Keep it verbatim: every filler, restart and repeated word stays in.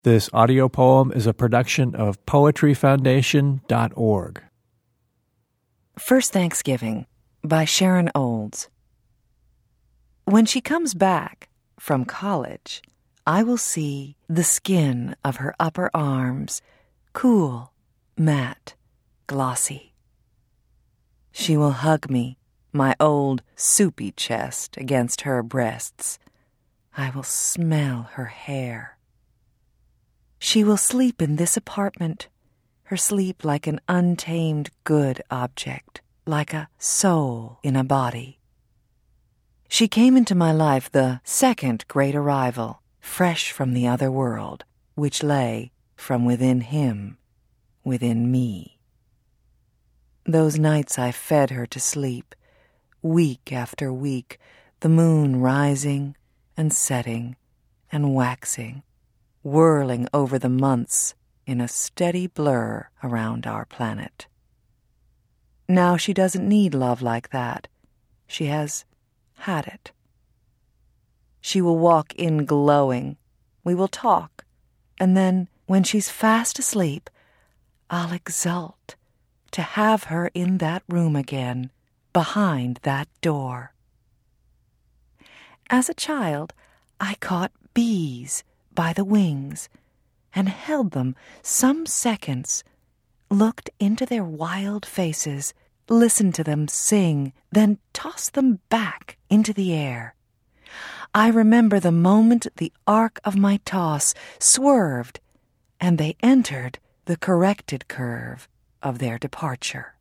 This audio poem is a production of poetry foundation dot org. First Thanksgiving by Sharon Olds. When she comes back from college, I will see the skin of her upper arms, cool, matte, glossy. She will hug me, my old soupy chest against her breasts. I will smell her hair. She will sleep in this apartment, her sleep like an untamed good object, like a soul in a body. She came into my life the second great arrival, fresh from the other world, which lay from within him, within me. Those nights I fed her to sleep, week after week, the moon rising and setting and waxing, whirling over the months in a steady blur around our planet. Now she doesn't need love like that. She has had it. She will walk in glowing. We will talk. And then, when she's fast asleep, I'll exult to have her in that room again, behind that door. As a child, I caught bees by the wings and held them some seconds, looked into their wild faces, listened to them sing, then tossed them back into the air. I remember the moment the arc of my toss swerved and they entered the corrected curve of their departure.